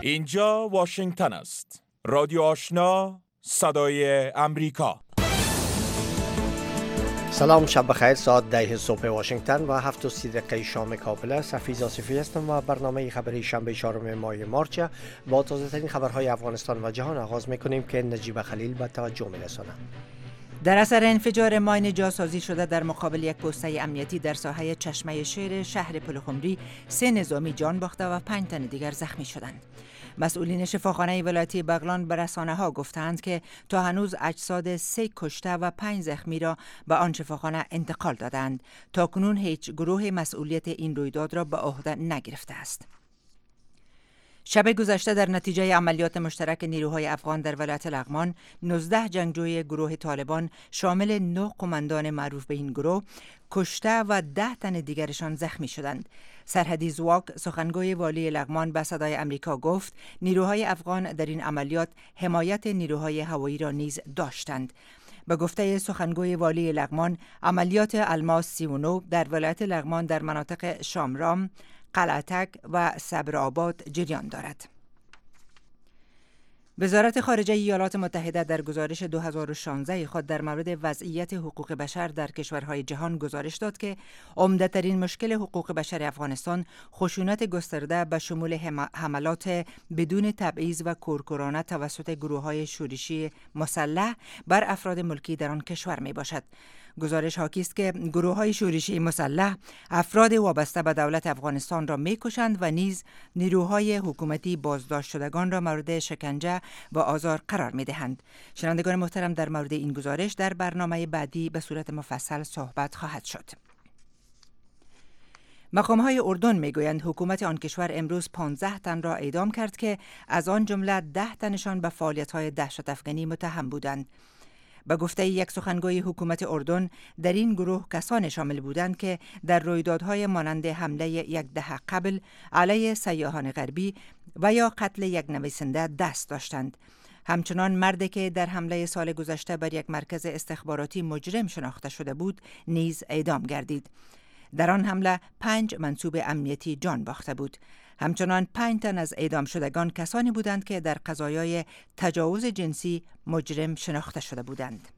اینجا واشنگتن است. رادیو آشنا، صدای امریکا. سلام، شب بخیر. ساعت 10 صبح واشنگتن و 7:30 شام کابل است. حفیظ آصفی هستم و برنامه خبری شنبه 4 ماه مارچ با تازه ترین خبرهای افغانستان و جهان آغاز میکنیم که نجیب خلیل به توجه میرساند. در اثر انفجار ماین جاسازی شده در مقابل یک پسته امنیتی در ساحه چشمه شیر شهر پلخمری 3 نظامی جان باخته و 5 تن دیگر زخمی شدند. مسئولین شفاخانه ولایتی بغلان به رسانه‌ها گفتند که تا هنوز اجساد 3 کشته و 5 زخمی را به آن شفاخانه انتقال دادند. تاکنون هیچ گروه مسئولیت این رویداد را به عهده نگرفته است. شب گذشته در نتیجه عملیات مشترک نیروهای افغان در ولایت لغمان 19 جنگجوی گروه طالبان شامل 9 قماندان معروف به این گروه کشته و 10 تن دیگرشان زخمی شدند. سرحدی زواک سخنگوی والی لغمان به صدای امریکا گفت نیروهای افغان در این عملیات حمایت نیروهای هوایی را نیز داشتند. به گفته سخنگوی والی لغمان عملیات الماس 39 در ولایت لغمان در مناطق شامرام، قلعتک و صبرآباد جریان دارد. وزارت خارجه ایالات متحده در گزارش 2016 خود در مورد وضعیت حقوق بشر در کشورهای جهان گزارش داد که عمده‌ترین مشکل حقوق بشر افغانستان خشونت گسترده به شمول حملات بدون تبعیض و کورکورانه توسط گروه‌های شورشی مسلح بر افراد ملکی در آن کشور می باشد. گزارش حاکی است که گروه‌های شورشی مسلح افراد وابسته به دولت افغانستان را می‌کشند و نیز نیروهای حکومتی بازداشت شدگان را مورد شکنجه و آزار قرار می‌دهند. شنوندگان محترم، در مورد این گزارش در برنامه بعدی به صورت مفصل صحبت خواهد شد. مقام‌های اردن می‌گویند حکومت آن کشور امروز 15 تن را اعدام کرد که از آن جمله 10 تنشان به فعالیت‌های دهشت افکنی متهم بودند. به گفته یک سخنگوی حکومت اردن در این گروه کسان شامل بودند که در رویدادهای مانند حمله یک دهه قبل علیه سیاحان غربی و یا قتل یک نویسنده دست داشتند. همچنان مردی که در حمله سال گذشته بر یک مرکز استخباراتی مجرم شناخته شده بود نیز اعدام گردید. در آن حمله 5 منصوب امنیتی جان باخته بود. همچنان 5 تن از اعدام شدگان کسانی بودند که در قضایای تجاوز جنسی مجرم شناخته شده بودند.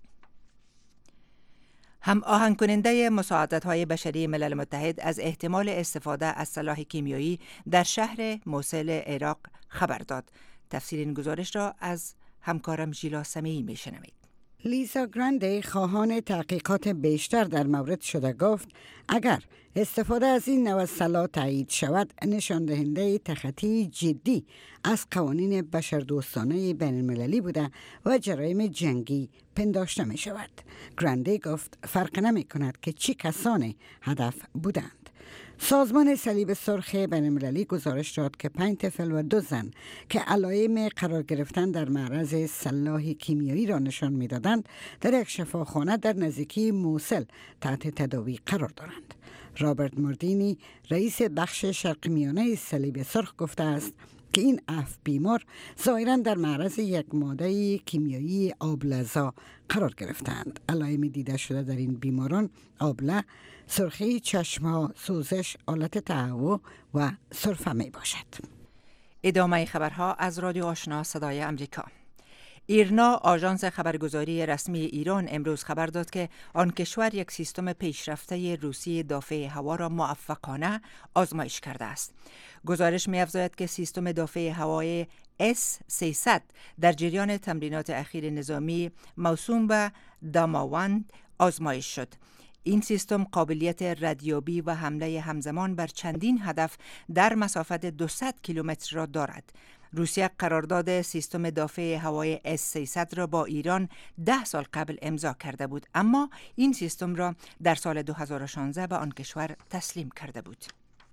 هم آهنگ کننده مساعدت‌های بشری ملل متحد از احتمال استفاده از سلاح کیمیایی در شهر موصل عراق خبر داد. تفسیر این گزارش را از همکارم ژیلا سمیعی میشنوید. لیسا گرانده خواهان تحقیقات بیشتر در مورد شده گفت اگر استفاده از این نوع سلاح تایید شود نشان دهنده تخطی جدی از قوانین بشردوستانه بین المللی بوده و جرایم جنگی پنداشته می شود. گرانده گفت فرق نمی کند که چی کسانی هدف بودند. سازمان صلیب سرخ بین المللی گزارش داد که 5 طفل و 2 زن که علائم قرار گرفتن در معرض سلاح کیمیایی را نشان می‌دادند در یک شفاخانه در نزدیکی موصل تحت تداوی قرار دارند. رابرت موردینی رئیس بخش شرق میانه صلیب سرخ گفته است که این 7 بیمار ظاهراً در معرض یک ماده کیمیایی آبله‌زا قرار گرفتند. علائم دیده شده در این بیماران آبله، سرخی چشم‌ها، سوزش، آلت تهوع و سرفه می باشد. ادامه خبرها از رادیو آشنا صدای امریکا. ایرنا آژانس خبرگزاری رسمی ایران امروز خبر داد که آن کشور یک سیستم پیشرفته روسی دافع هوا را موفقانه آزمایش کرده است. گزارش می‌افزاید که سیستم دافع هوای S-300 در جریان تمرینات اخیر نظامی موسوم به داماوند آزمایش شد. این سیستم قابلیت ردیابی و حمله همزمان بر چندین هدف در مسافت 200 کیلومتر را دارد. روسیه قرارداد سیستم دافع هوای S-300 را با ایران 10 سال قبل امضا کرده بود، اما این سیستم را در سال 2016 به آن کشور تسلیم کرده بود.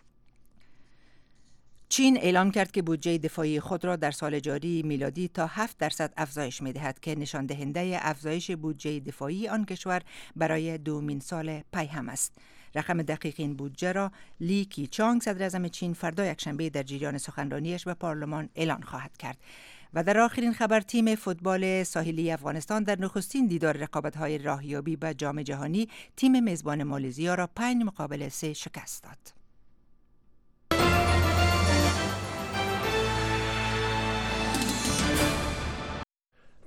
چین اعلام کرد که بودجه دفاعی خود را در سال جاری میلادی تا 7% افزایش می‌دهد که نشان دهنده افزایش بودجه دفاعی آن کشور برای دومین سال پی هم است. رقم دقیق این بودجه را لی کیچانگ صدر اعظم چین فردا یکشنبه در جریان سخنرانیش به پارلمان اعلان خواهد کرد. و در آخرین خبر تیم فوتبال ساحلی افغانستان در نخستین دیدار رقابت‌های راهیابی به جام جهانی تیم میزبان مالزیا را 5-3 شکست داد.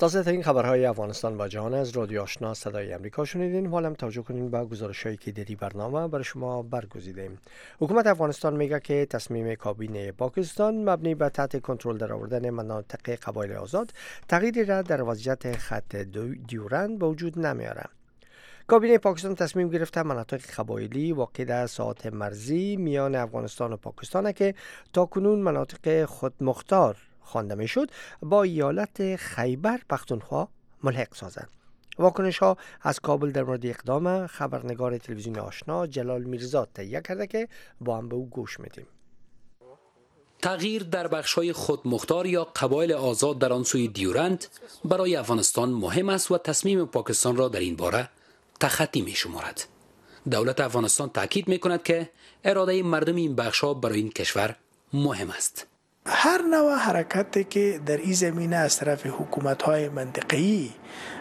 تازه ترین خبرهای افغانستان و جهان از رادیو آشنا صدای امریکا شنیدین. حالا هم توجه کنین به گزارش‌هایی که در این برنامه برای شما برگزیدیم. حکومت افغانستان میگه که تصمیم کابینه پاکستان مبنی بر تحت کنترل درآوردن مناطق قبایل آزاد تغییری را در وضعیت خط دیورند به وجود نمیاره. کابینه پاکستان تصمیم گرفته مناطق قبایلی واقع در ساحات مرزی میان افغانستان و پاکستان که تاکنون مناطق خودمختار خوانده میشد با ایالت خیبر پختونخوا ملحق سازند. واکنش ها از کابل در مورد اقدام خبرنگار تلویزیون آشنا جلال میرزا تهیه کرده که با هم به او گوش میدیم. تغییر در بخش‌های خودمختار یا قبایل آزاد در آن سوی دیورند برای افغانستان مهم است و تصمیم پاکستان را در این باره تخطی می شمارد. دولت افغانستان تاکید می کند که اراده مردم این بخش‌ها برای این کشور مهم است. هر نوع حرکتی که در این زمینه از طرف حکومت‌های منطقه‌ای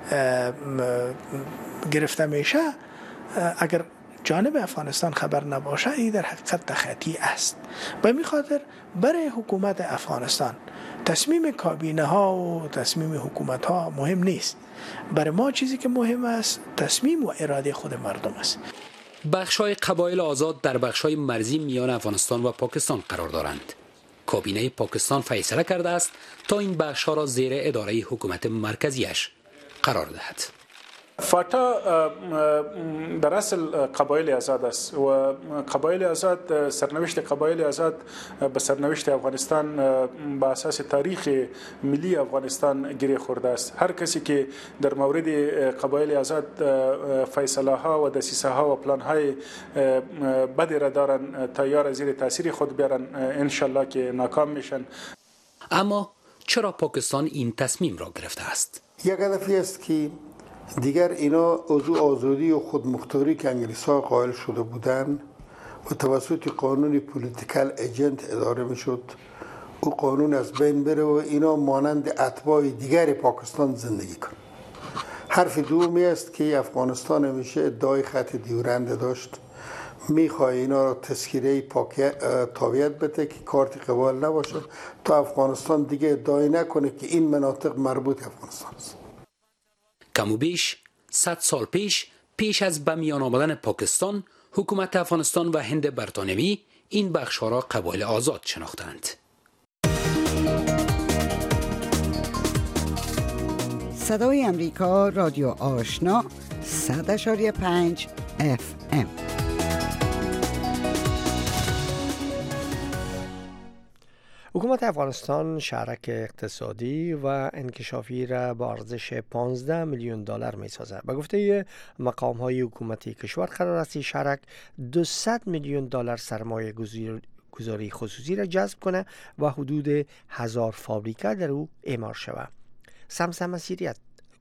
گرفته میشه، اگر جانب افغانستان خبر نباشه، این در حقیقت تخطی است. به این خاطر برای حکومت افغانستان تصمیم کابینه ها و تصمیم حکومت ها مهم نیست. برای ما چیزی که مهم است تصمیم و اراده خود مردم است. بخش‌های قبایل آزاد در بخش‌های مرزی میان افغانستان و پاکستان قرار دارند. کابینه پاکستان فیصله کرده است تا این بخش‌ها را زیر اداره حکومت مرکزیش قرار دهد. فاتا در اصل قبایل آزاد است و قبایل آزاد، سرنوشت قبایل آزاد به سرنوشت افغانستان به اساس تاریخ ملی افغانستان گره خورده است. هر کسی که در مورد قبایل آزاد فیصله ها و دسیسه ها و پلان های بدی را دارن تا یار زیر تاثیر خود بیارن، انشالله که ناکام میشن. اما چرا پاکستان این تصمیم را گرفته است؟ یک هدفی است که دیگر اینا آزادی و خودمختاری که انگلیس‌ها قائل شده بودند و توسط قانون پولیتیکال ایجنت اداره میشد، او قانون از بین بره و اینا مانند اتباع دیگر پاکستان زندگی کنند. حرف دومی است که افغانستان همیشه ادعای خط دیورند داشت، میخواه اینا را تذکیره تابعیت بده که کارت قبال نباشه تا افغانستان دیگه ادعای نکنه که این مناطق مربوط افغانستان است. کم و بیش 100 سال پیش از به میان آمدن پاکستان، حکومت افغانستان و هند برطانوی این بخش‌ها را قبایل آزاد شناختند. صدای امریکا، رادیو آشنا 100.5 FM. حکومت افغانستان شهرک اقتصادی و انکشافی را با ارزش 15 میلیون دلار می سازد. به گفته مقام های حکومتی کشور قرار است شهرک 200 میلیون دلار سرمایه گذاری خصوصی را جذب کنه و حدود 1000 فابریکه در او اعمار شود. سمسم مسیریت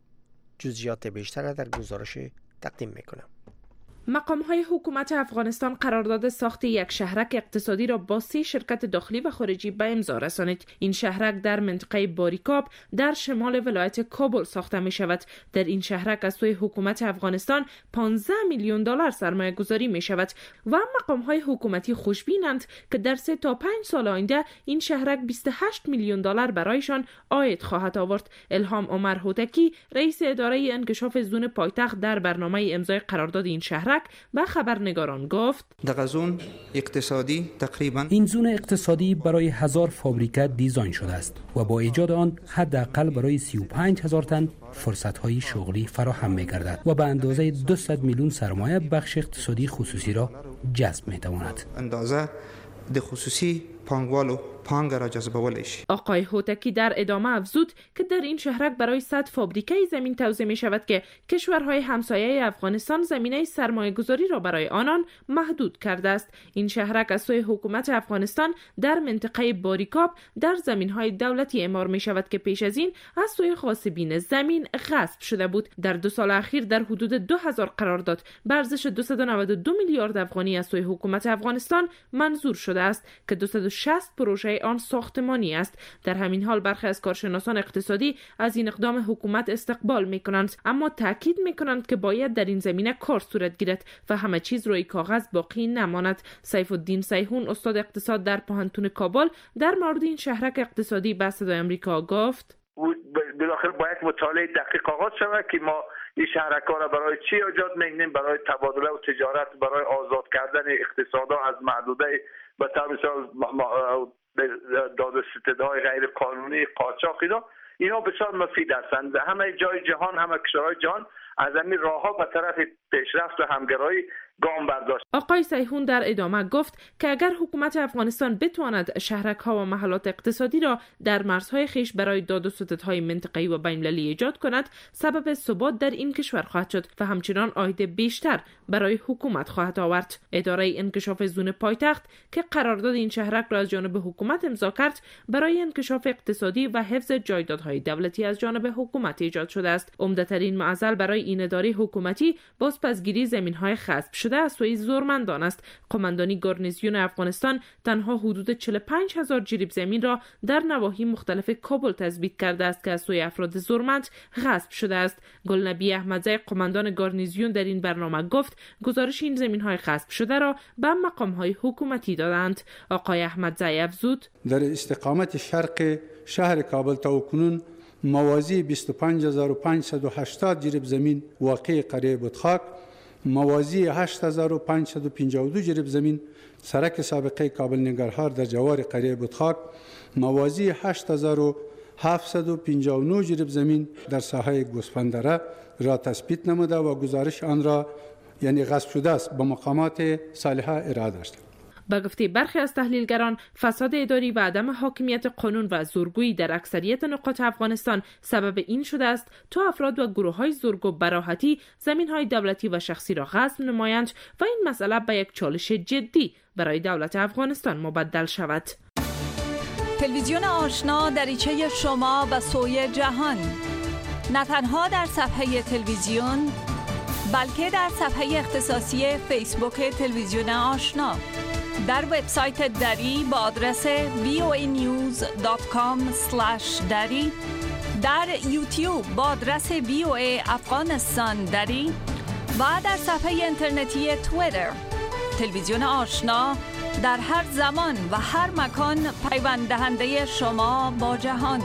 جزئیات بیشتر را در گزارش تقدیم میکنه. مقام‌های حکومت افغانستان قرارداد ساخت یک شهرک اقتصادی را با 3 شرکت داخلی و خارجی به امضا رسانید. این شهرک در منطقه باریکاب در شمال ولایت کابل ساخته می شود. در این شهرک از سوی حکومت افغانستان 15 میلیون دلار سرمایه گذاری می شود و مقام‌های حکومتی خوشبینند که در 3 تا 5 سال آینده این شهرک 28 میلیون دلار برایشان عاید خواهد آورد. الهام عمر هوتکی، رئیس اداره انکشاف زون پایتخت، در برنامه امضای قرارداد این شهرک با خبرنگاران گفت: در زون اقتصادی تقریبا این زون اقتصادی برای 1000 فابریکه دیزاین شده است و با ایجاد آن حداقل برای 35,000 تن فرصت‌های شغلی فراهم می‌گردد و به اندازه 200 میلیون سرمایه بخش اقتصادی خصوصی را جذب می‌تواند. اندازه د خصوصی پانگوال و پانگ را جذبولش. آقای هوتکی در ادامه افزود که در این شهرک برای 100 فابریکه زمین توزیع می شود که کشورهای همسایه افغانستان زمینه سرمایه گذاری را برای آنان محدود کرده است. این شهرک از سوی حکومت افغانستان در منطقه باریکاب در زمینهای دولتی اعمار می شود که پیش از این از سوی غاصبین زمین غصب شده بود. در 2 سال اخیر در حدود 2000 قرارداد به ارزش 292 میلیارد افغانی از سوی حکومت افغانستان منظور شده است که 260 پروژه آن ساختمانی است. در همین حال برخی از کارشناسان اقتصادی از این اقدام حکومت استقبال می‌کنند، اما تاکید می‌کنند که باید در این زمینه کار صورت گیرد و همه چیز روی کاغذ باقی نماند. سیف الدین سیحون، استاد اقتصاد در پوهنتون کابل، در مورد این شهرک اقتصادی به صدای آمریکا گفت: بالاخره باید مطالعه دقیق آغاز شود که ما این شهرک‌ها را برای چی ایجاد می‌کنیم، برای تبادله و تجارت، برای آزاد کردن اقتصادها از محدوده به طور مثال داد و ستدهای غیر قانونی، قاچاق، اینا بسیار مفید هستند. همه جای جهان، همه کشورهای جهان از همین راه‌ها به طرف پیشرفت و همگرایی گام برداشت. آقای سیحون در ادامه گفت که اگر حکومت افغانستان بتواند شهرک‌ها و محلات اقتصادی را در مرزهای خیش برای داد و ستدهای منطقه‌ای و بین‌المللی ایجاد کند، سبب ثبات در این کشور خواهد شد و همچنان عاید بیشتر برای حکومت خواهد آورد. اداره انکشاف زون پایتخت که قرارداد این شهرک را از جانب حکومت امضا کرد، برای انکشاف اقتصادی و حفظ جایدادهای دولتی از جانب حکومت ایجاد شده است. عمده‌ترین معضل برای این اداره حکومتی بازپسگیری زمین‌های غصب شده از سوی زورمندان است. قماندانی گارنیزیون افغانستان تنها حدود 45,000 جریب زمین را در نواحی مختلف کابل تثبیت کرده است که از سوی افراد زورمند غصب شده است. گلنبی احمدزی قماندان گارنیزیون در این برنامه گفت گزارش این زمین‌های غصب شده را به مقام‌های حکومتی دادند. آقای احمدزی افزود: در استقامت شرق شهر کابل تا کنون موازی 25,580 جریب زمین واقع قریه بودخاک، موازی 8,552 جریب زمین سرک سابقه کابل ننگرهار در جوار قریه بودخاک، موازی 8,759 جریب زمین در ساحه گوسفندره را تثبیت نموده و گزارش آن را یعنی غصب شده است به مقامات صالحه ارائه داشته. به گفته برخی از تحلیلگران، فساد اداری و عدم حاکمیت قانون و زورگویی در اکثریت نقاط افغانستان سبب این شده است تا افراد و گروه‌های زورگو به راحتی زمین‌های دولتی و شخصی را غصب نمایند و این مسئله به یک چالش جدی برای دولت افغانستان مبدل شود. تلویزیون آشنا دریچه شما به سوی جهان، نه تنها در صفحه تلویزیون بلکه در صفحه اختصاصی فیسبوک تلویزیون آشنا، در وبسایت دری با آدرس voanews.com/dari، در یوتیوب با آدرس VOA افغانستان دری و در صفحه اینترنتی توییتر. تلویزیون آشنا در هر زمان و هر مکان پیوند دهنده شما با جهان.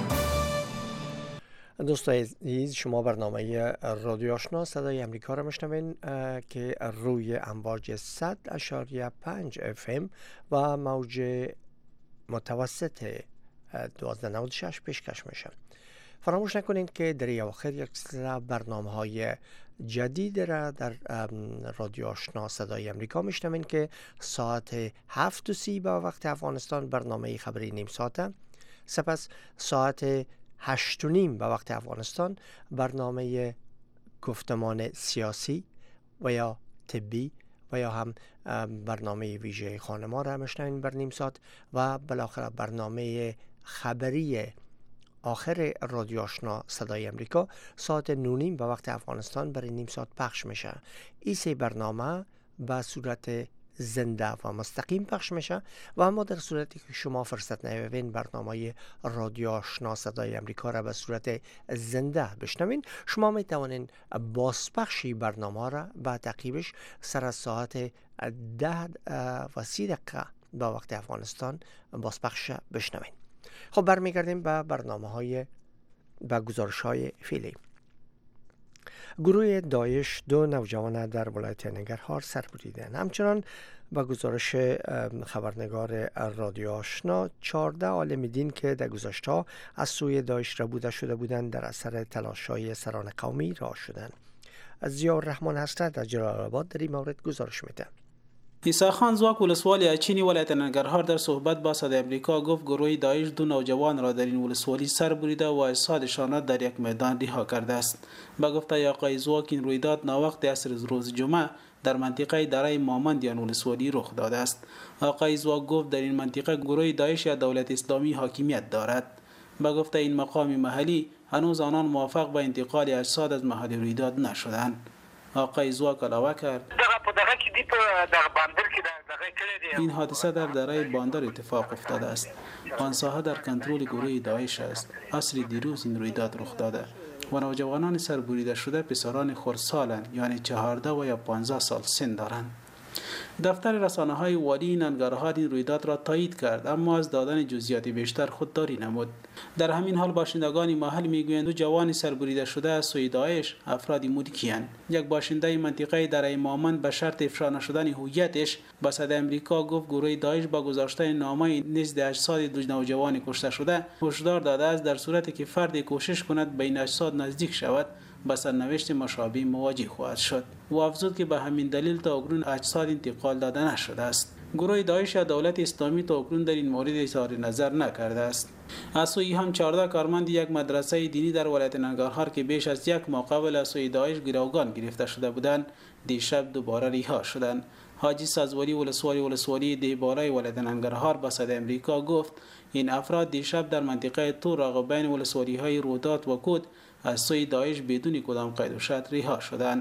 دوستان عزیز، شما برنامه رادیو آشنا صدای امریکا را میشنوین که روی امواج 100.5 FM و موج متوسط 1296 پیشکش میشه. فراموش نکنید که در اواخر یک سری برنامه‌های جدید را در رادیو آشنا صدای امریکا میشنوین که ساعت 7:30 به وقت افغانستان برنامه خبری نیم ساعته، سپس ساعت 8:30 به وقت افغانستان برنامه گفتمان سیاسی و یا طبی و یا هم برنامه ویژه خانما را میشنوین بر نیم ساعت و بالاخره برنامه خبری آخر رادیو آشنا صدای امریکا ساعت 9:30 به وقت افغانستان برای نیم ساعت پخش میشه. این سه برنامه به صورت زنده و مستقیم پخش میشه و اما در صورتی که شما فرصت نیابین برنامه رادیو آشنا صدای امریکا را به صورت زنده بشنوین، شما می توانین بازپخشی برنامه را به تعقیبش سر از ساعت 10:30 به وقت افغانستان بازپخش بشنوین. خب برمیگردیم به به گزارش های فعلی. گروه داعش 2 نوجوان در ولایت ننگرهار سر بریدند. همچنان به گزارش خبرنگار رادیو آشنا 14 عالم دین که در گذشته از سوی داعش ربوده شده بودند در اثر تلاش‌های سران قومی رها شدند. ضیاءالرحمن حضرت از جلال آباد در این مورد گزارش میده. عیسی خان زواک ولسوالی اچینی ولایت ننگرهار در صحبت با صدای امریکا گفت گروه داعش 2 نوجوان را در این ولسوالی سر بریده و اجسادشان در یک میدان رها کرده است. با گفته آقای زواک این رویداد ناوقت عصر روز جمعه در منطقه دره مامندیان ولسوالی رخ داده است. آقای زواک گفت در این منطقه گروه داعش یا دولت اسلامی حاکمیت دارد. با گفته این مقام محلی هنوز آنان موافق به انتقال اجساد از محل رویداد نشدند. آقای زواک علاوه کرد این حادثه در دره باندر اتفاق افتاده است. آن ساحه در کنترل گروه داعش است. عصر دیروز این رویداد رخ داده و نوجوانان سربریده شده پسران خردسالند، یعنی 14 و یا 15 سال سن دارند. دفتر رسانه‌های والی ننگرهار این رویداد را تایید کرد، اما از دادن جزئیات بیشتر خودداری نمود. در همین حال باشندگان محل میگویند 2 جوان سربریده شده از سوی داعش افرادی مودیکی‌اند. یک باشنده منطقه دره مامن به شرط افشا نشدن هویتش به صدای آمریکا گفت گروه داعش با گذاشتن نامه نزد اجساد 2 نوجوان کشته شده هشدار داده است در صورتی که فردی کوشش کند به این اجساد نزدیک شود با سرنوشت مشابه مواجه خواهد شد و افزود که به همین دلیل تا اکنون اجساد انتقال داده نشده است. گروه داعش یا دولت اسلامی تا اکنون در این مورد اظهار نظر نکرده است. از سوی هم 14 کارمند یک مدرسه دینی در ولایت ننگرهار که بیش از 1 ماه قبل از سوی داعش گروگان گرفته شده بودند دیشب دوباره رها شدند. حاجی سازولی ولسوالی دهبالای ولایت ننگرهار به صدای آمریکا گفت این افراد دیشب در منطقه تور بین ولسوالی‌های رودات و کود از سوی داعش بدون کدام قید و شرط رها شدند.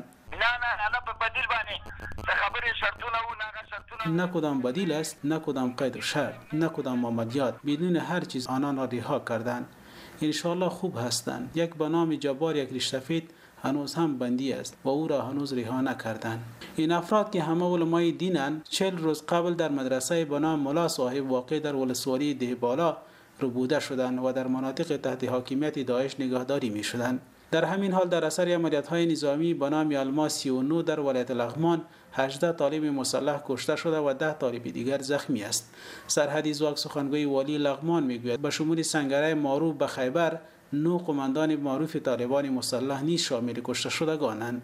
نه کدام بدیل است، نه کدام قید و شرط، نه کدام عملیات، بدون هر چیز آنان را رها کردند. انشاءالله خوب هستند. یک به نام جبار یک ریش‌سفید هنوز هم بندی است و او را هنوز رها نکردند. این افراد که همه علمای دینند 40 روز قبل در مدرسه به نام ملا صاحب واقع در ولسوالی دهبالا ربوده شدند و در مناطق تحت حاکمیت داعش نگهداری می شدند. در همین حال در اثر عملیات‌های نظامی به نام الما 39 در ولایت لغمان 18 طالب مسلح کشته شده و 10 طالب دیگر زخمی است. سرحدی زواک سخنگوی والی لغمان میگوید به شمول سنگره معروف به خیبر 9 قماندان معروف طالبان مسلح نیز شامل کشته شدگانند.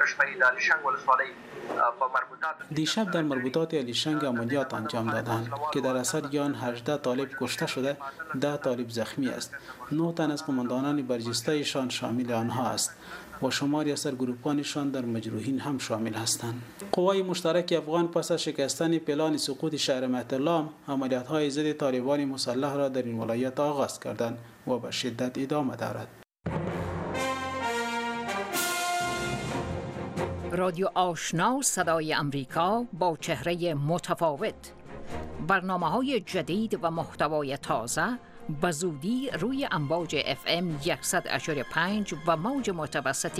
دیشب در مربوطات علیشنگ عملیات انجام دادند که در اثر آن 18 طالب کشته شده 10 طالب زخمی است. 9 تن از قماندانان برجسته‌شان شامل آنها است و شماری از سرگروپانشان در مجروحین هم شامل هستند. قوای مشترک افغان پس از شکستن پلان سقوط شهر مهترلام عملیات‌های ضد طالبان مسلح را در این ولایت آغاز کردند و به شدت ادامه دارد. رادیو آشنا صدای امریکا با چهره متفاوت، برنامه‌های جدید و محتوای تازه به زودی روی امواج FM 100.5 و موج متوسط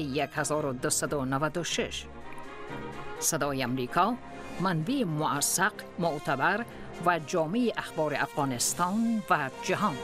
1296. صدای امریکا منبع موثق، معتبر و جامع اخبار افغانستان و جهان.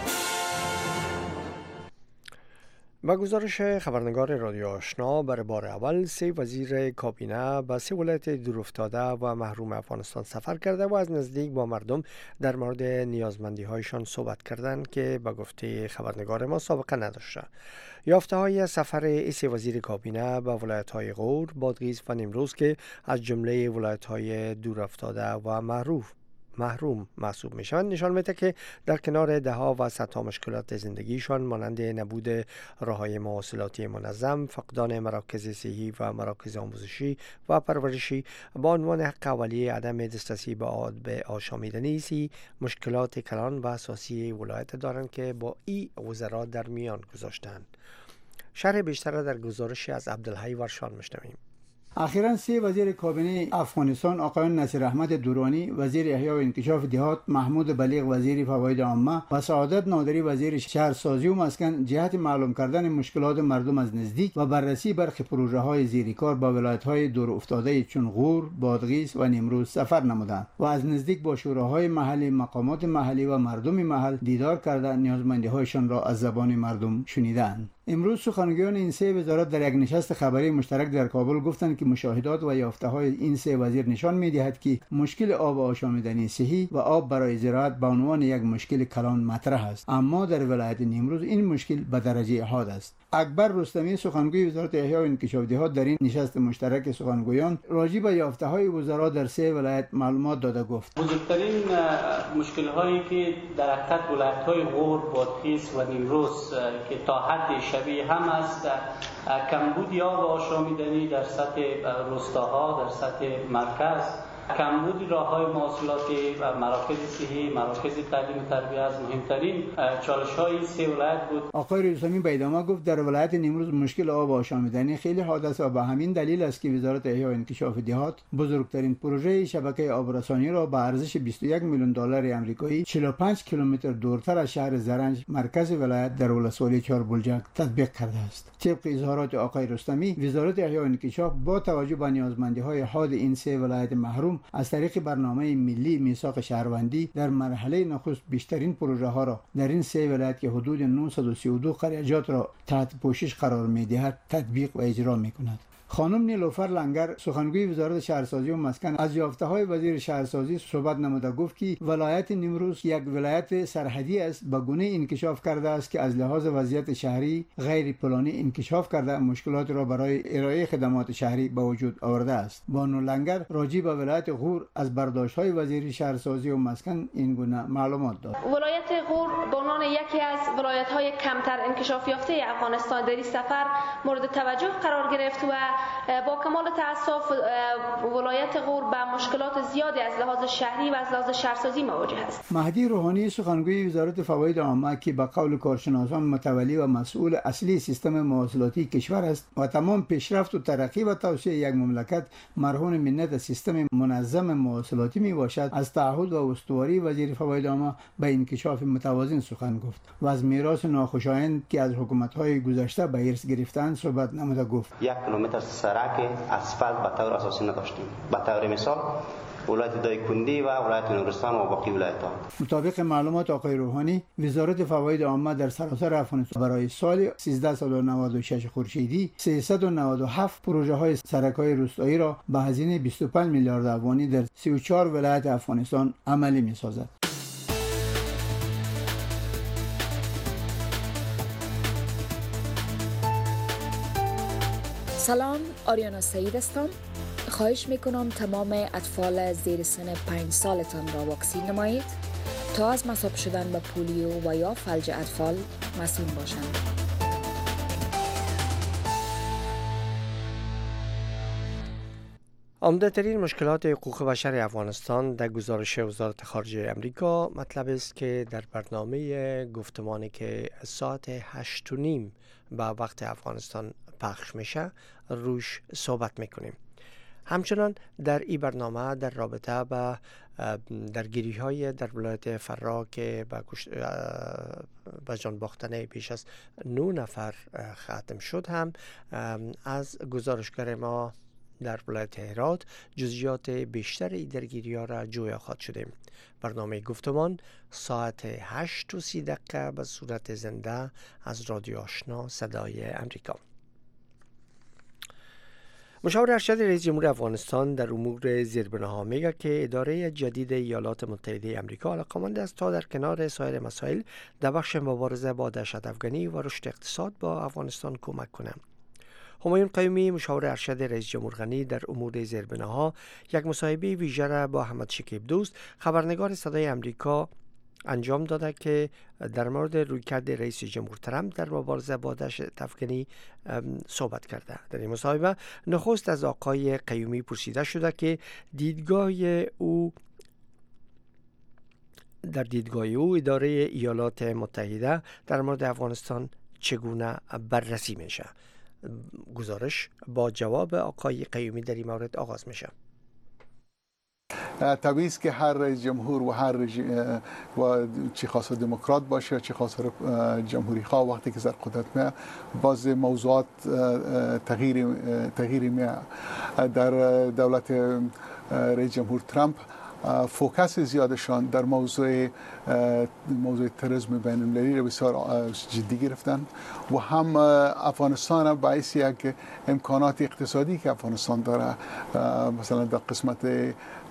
با گزارش خبرنگار رادیو آشنا برای بار اول 3 وزیر کابینه به 3 ولایت دورافتاده و محروم افغانستان سفر کرده و از نزدیک با مردم در مورد نیازمندی هایشان صحبت کردند که به گفته خبرنگار ما سابقه نداشته. یافته های سفر این 3 وزیر کابینه به ولایت های غور، بادغیس و نیمروز که از جمله ولایت های دورافتاده و محروم محسوب می شوند نشان میده که در کنار دهها و صدها مشکلات زندگیشان مانند نبود راههای مواصلاتی منظم، فقدان مراکز صحی و مراکز آموزشی و پرورشی با عنوان حق اولیه عدم دسترسی به آشامیدنی مشکلات کلان و اساسی ولایت دارند که با این وزرا در میان گذاشتند. شرح بیشتر در گزارشی از عبدالحی ورشان میشنویم. اخیراً 3 وزیر کابینه افغانستان آقایان نصیر احمد درانی وزیر احیا و انکشاف دهات، محمود بلیغ وزیر فواید عامه و سعادت نادری وزیر شهرسازی و مسکن جهت معلوم کردن مشکلات مردم از نزدیک و بررسی برخی پروژه‌های زیرکار با ولایت‌های دور افتاده چون غور، بادغیس و نیمروز سفر نمودند و از نزدیک با شوراهای محلی، مقامات محلی و مردم محل دیدار کرده نیازمندی‌هایشان را از زبان مردم شنیدند. امروز سخنگویان این 3 وزارت در یک نشست خبری مشترک در کابل گفتند که مشاهدات و یافته‌های این 3 وزیر نشان می‌دهد که مشکل آب آشامیدنی صحی و آب برای زراعت به عنوان یک مشکل کلان مطرح است، اما در ولایت نیمروز این مشکل به درجه حاد است. اکبر رستمی سخنگوی وزارت احیا و انکشاف دهات در این نشست مشترک سخنگویان راجع به یافته‌های وزرا در 3 ولایت معلومات داده گفت: بزرگترین مشکل‌هایی که در اکثر ولایت‌های غور، بادغیس و نیمروز که تا حد شبیه هم است، کمبود آب آشامیدنی در سطح روستاها، در سطح مرکز کمبود راه‌های مواصلاتی و مراکز صحی، مراکز تعلیم و تربیت از مهمترین چالش‌های سه ولایت بود. آقای رستمی به ادامه گفت در ولایت نیمروز مشکل آب آشامیدنی خیلی حاد است و به همین دلیل است که وزارت احیا و انکشاف دهات بزرگترین پروژه شبکه آبرسانی را به ارزش 21 میلیون دلار آمریکایی 45 کیلومتر دورتر از شهر زرنج مرکز ولایت در ولسوالی چهاربلجک تطبیق کرده است. طبق اظهارات آقای رستمی، وزارت احیا و انکشاف با توجه به نیازمندی‌های حاد این سه ولایت محروم از طریق برنامه ملی میثاق شهروندی در مرحله نخست بیشترین پروژه ها را در این سه ولایت که حدود 932 قریه‌جات را تحت پوشش قرار می‌دهد تطبیق و اجرا می‌کند. خانم نیلوفر لنگر سخنگوی وزارت شهرسازی و مسکن از یافته‌های وزیر شهرسازی صحبت نموده گفت که ولایت نیمروز یک ولایت سرحدی است به گونه انکشاف کرده است که از لحاظ وضعیت شهری غیر پلانی انکشاف کرده مشکلات را برای ارائه خدمات شهری به وجود آورده است. بانو لنگر راجع به ولایت غور از برداشت‌های وزیر شهرسازی و مسکن این گونه معلومات داد. ولایت غور به عنوان یکی از ولایت‌های کمتر انکشاف یافته افغانستان در این سفر مورد توجه قرار گرفت و با کمال تأسف ولایت غور به مشکلات زیادی از لحاظ شهری و از لحاظ شهرسازی مواجه است. مهدی روحانی سخنگوی وزارت فواید عامه که به قول کارشناسان متولی و مسئول اصلی سیستم مواصلاتی کشور است و تمام پیشرفت و ترقی و توسعه یک مملکت مرهون منت سیستم منظم مواصلاتی می باشد، از تعهد و استواری وزیر فواید عامه به انکشاف متوازن سخن گفت و از میراث ناخوشایند که از حکومت‌های گذشته به ارث گرفتند صحبت نموده گفت. 1 کیلومتر سرک اسفالت به طور اساسی نداشتیم. به طور مثال ولایت دایکندی و ولایت نورستان و باقی ولایت‌ها. مطابق معلومات آقای روحانی، وزارت فواید عامه در سراسر افغانستان برای سال 1396 خورشیدی 397 پروژه‌های سرک‌های روستایی را به هزینه 25 میلیارد افغانی در 34 ولایت افغانستان عملی می‌سازد. سلام، آریانا سعید هستم. خواهش میکنم تمام اطفال زیر سن 5 سالتان را واکسین نمایید تا از مصاب شدن به پولیو و یا فلج اطفال مسئول باشند. عمده‌ترین مشکلات حقوق بشر افغانستان در گزارش وزارت خارجه امریکا مطلب است که در برنامه گفتمانی که ساعت 8:30 به وقت افغانستان پخش میشه روش صحبت میکنیم. همچنان در این برنامه در رابطه با درگیری‌های در ولایت فرا که به جان باختن بیش از 9 نفر ختم شد هم از گزارشگر ما در ولایت هرات جزئیات بیشتر این درگیری‌ها را جویا خواهد شدیم. برنامه گفتمان ساعت 8:30 به صورت زنده از رادیو آشنا صدای امریکا. مشاور ارشد رئیس جمهور افغانستان در امور زیربناها میگه که اداره جدید ایالات متحده آمریکا علاقمند است تا در کنار سایر مسائل در بخش مبارزه با دهشت افغانی و رشد اقتصاد با افغانستان کمک کنه. همایون قیومی مشاور ارشد رئیس جمهور غنی در امور زیربناها یک مصاحبه ویژه را با احمد شکیب دوست خبرنگار صدای امریکا انجام داده که در مورد رویکرد رئیس جمهور ترامپ در مبارزه با دهشت افغانی صحبت کرده. در این مصاحبه نخست از آقای قیومی پرسیده شده که دیدگاه او اداره ایالات متحده در مورد افغانستان چگونه بررسی میشه. گزارش با جواب آقای قیومی در این مورد آغاز میشه. طبیعی است که هر رئیس جمهور و هر و چه خاص دموکرات باشه چه خاص جمهوری خواه وقتی که در قدرت میاد باز موضوعات تغییری میاد. در دولت رئیس جمهور ترامپ فوکس زیادشان در موضوع تروریسم بین المللی را بسیار جدی گرفتن و هم افغانستان باعث یک امکانات اقتصادی که افغانستان داره، مثلا در قسمت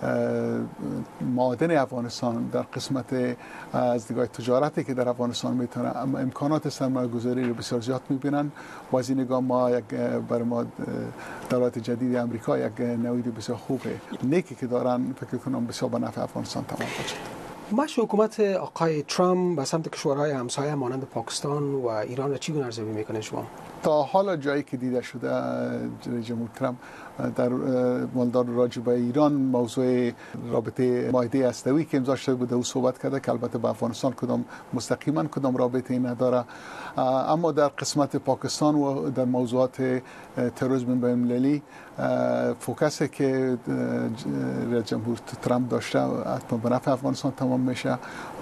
معادن افغانستان، در قسمت از دیگه تجارتی که در افغانستان میتونه امکانات سرمایه گذاری رو بسیار زیاد میبینن و از این نگاه ما برای ما دولت جدید امریکا یک نوید بسیار خوبه نیکی که دارن فکر کنم بسیار به نفع افغانستان تمام باشه. مشی حکومت آقای ترامپ به سمت کشورهای همسایه مانند پاکستان و ایران را چگونه ارزیابی میکنید شما؟ تا حالا جایی که دیده شده رئیس جمهور ترامپ در مالدار راجع به ایران موضوع رابطه معاهده هسته‌ای که امضا شده بوده او صحبت کرده که البته با افغانستان مستقیما کدام رابطه نداره، اما در قسمت پاکستان و در موضوعات تروریسم بین‌المللی فوکسی که رئیس جمهور ترامپ داشته حتما به نفع افغانستان تمام میشه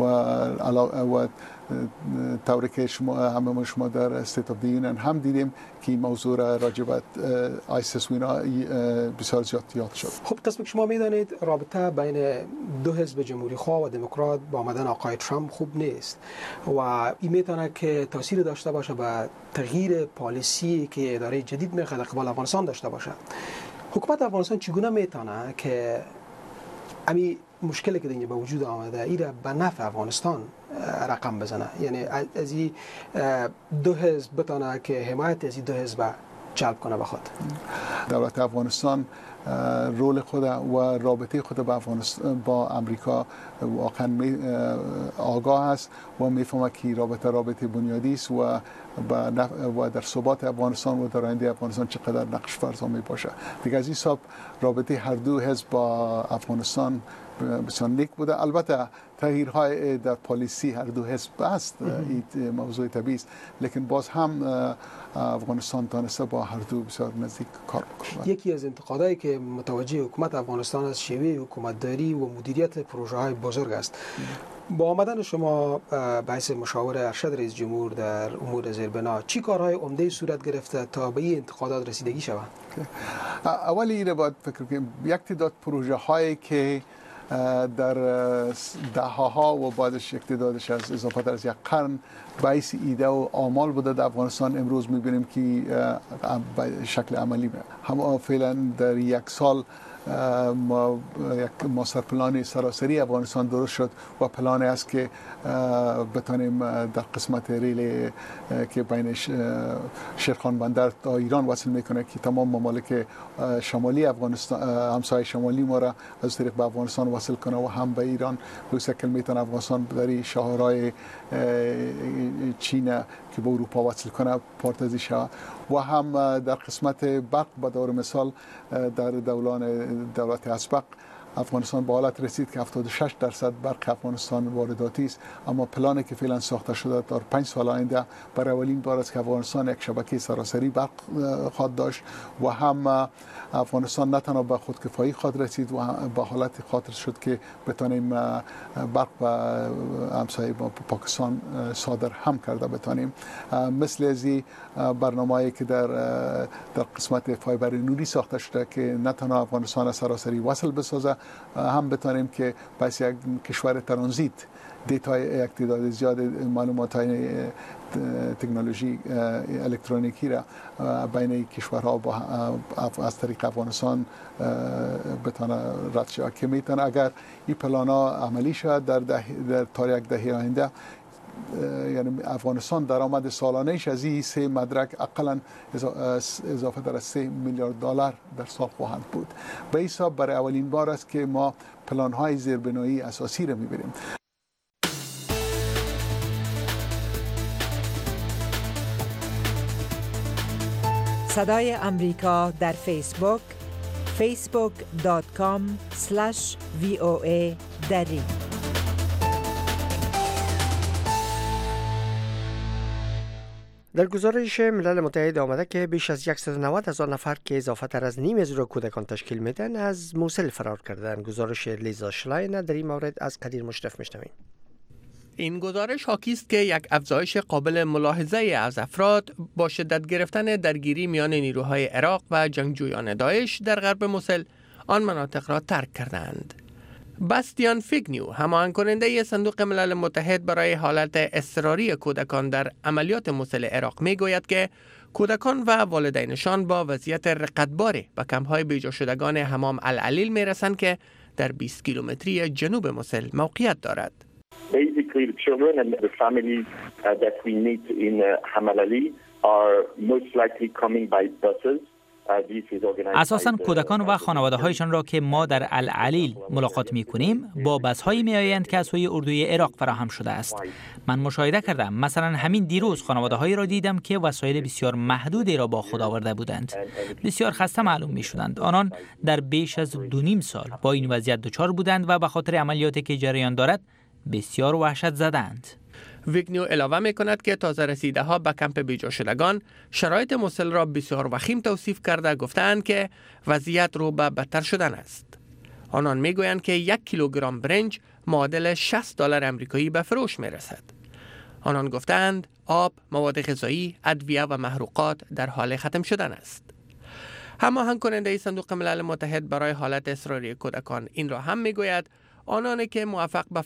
و طوری که همه شما در استیت آف دی یونین هم دیدیم که این موضوع را راجع به آیسیس و اینا بسیار زیاد یاد شد. خب قسم شما میدانید رابطه بین دو حزب جمهوری خواه و دموکرات با آمدن آقای ترامپ خوب نیست و این میتونه که تاثیر داشته باشه به تغییر پالیسی که اداره جدید میخواد در قبال افغانستان داشته باشه. حکومت افغانستان چگونه میتونه که امی مشکلی که دیگه به وجود آمده ای را به نفع افغانستان رقم بزنه، یعنی از این دو حزب بتونه که حمایت از این دو حزب جلب کنه بخواد؟ دولت افغانستان رول خود و رابطه خود با امریکا واقعا آگاه است و میفهمه که رابطه بنیادی است و در ثبات افغانستان و در آینده افغانستان چقدر نقش فرضا می باشه. دیگه از این حساب رابطه هر دو حزب با افغانستان بسیار نیک بوده. البته تغییرهای در پالیسی هر دو حزب است، این موضوع طبیعی است، لیکن باز هم افغانستان تانسته با هر دو بسیار نزدیک کار بکنه. یکی از انتقادایی که متوجه حکومت افغانستان از شیوه حکومتداری و مدیریت پروژه های بزرگ است. با آمدن شما به حیث مشاور ارشد رئیس جمهور در امور زیربنا چی کارهای عمده صورت گرفته تا به این انتقادات رسیدگی شود؟ اولی اینه باید فکر کنیم یک تعداد پروژه هایی که در دهه‌ها و بعدش اقتدارش از اضافه تر از یک قرن باعث ایده و آمال بوده در افغانستان، امروز می‌بینیم که به شکل عملی هم فعلا در یک سال یک ماستر پلان سراسری افغانستان درست شد و پلانی است که بتانیم در قسمت ریل که بین شیرخان بندر تا ایران وصل میکنه که تمام ممالک شمالی افغانستان همسایه شمالی ما را از طریق به افغانستان وصل کنه و هم به ایران به شکل میتونه افغانستان در شاهرای چین که به اروپا وصل کنه پارتزی شود و هم در قسمت برق به دور مثال در دولت اسبق افغانستان به حالت رسید که 76% برق افغانستان وارداتی است، اما پلانی که فعلا ساخته شده در 5 سال آینده برای اولین بار است که افغانستان یک شبکه سراسری برق خواهد داشت و هم افغانستان نه تنها به خودکفایی خواهد رسید و به حالت خاطر شد که بتانیم برق به همسایه پاکستان صادر هم کرده بتانیم، مثل از برنامه‌ای که در قسمت فایبر نوری ساخته شده که نه تنها افغانستان سراسری وصل بسازه هم بتانیم که پس یک کشور ترانزیت دیتای یک تعداد زیاد معلومات‌های تکنولوژی الکترونیکی را بین کشورها از طریق افغانستان بتونه رد شود که میتونه اگر این پلانا عملی شود در تا یک دهه آینده، یعنی افغانستان درآمد سالانه‌اش از این سه مدرک اقلا اضافه در 3 میلیارد دلار در سال خواهند بود. به حساب برای اولین بار است که ما پلان‌های زیربنایی اساسی را می‌بینیم. صدای امریکا در فیسبوک facebook.com/VOA دری. در گزارش ملل متحد آمده که بیش از 190,000 نفر که اضافه تر از نیم از کودکان تشکیل میدن از موسل فرار کردن. گزارش لیزا شلاین در این مورد از قدیر مشرف میشنویم. این گزارش حاکی است که یک افزایش قابل ملاحظه از افراد با شدت گرفتن درگیری میان نیروهای عراق و جنگجویان داعش در غرب موسل آن مناطق را ترک کردند. باستیان فیگنیو، هماهنگ کننده صندوق ملل متحد برای حالت اضطراری کودکان در عملیات موسل عراق میگوید که کودکان و والدینشان با وضعیت رقتباری به کمپ‌های بیجا شدگان حمام العلیل میرسند که در 20 کیلومتری جنوب موسل موقعیت دارد. Basically, the children and the families that we meet in Hamal Ali are most likely coming by buses اساساً کودکان و خانواده هایشان را که ما در العلیل ملاقات می کنیم با بس هایی می آیند که از سوی اردوی عراق فراهم شده است. من مشاهده کردم، مثلا همین دیروز خانواده هایی را دیدم که وسایل بسیار محدودی را با خود آورده بودند. بسیار خسته معلوم می شدند. آنان در بیش از 2.5 سال با این وضعیت دچار بودند و به خاطر عملیاتی که جریان دارد بسیار وحشت زدند. ویگنیو علاوه می کند که تازه رسیده ها به کمپ بیجا شدگان شرایط موسل را بسیار وخیم توصیف کرده گفتند که وضعیت رو به بدتر شدن است. آنان می گویند که 1 کیلوگرم برنج معادل $60 امریکایی به فروش می رسد. آنان گفتند آب، مواد غذایی، ادویه و محروقات در حال ختم شدن است. هماهنگ کننده صندوق ملل متحد برای حالت اضطراری کودکان این را هم می گوید آنانی که موفق به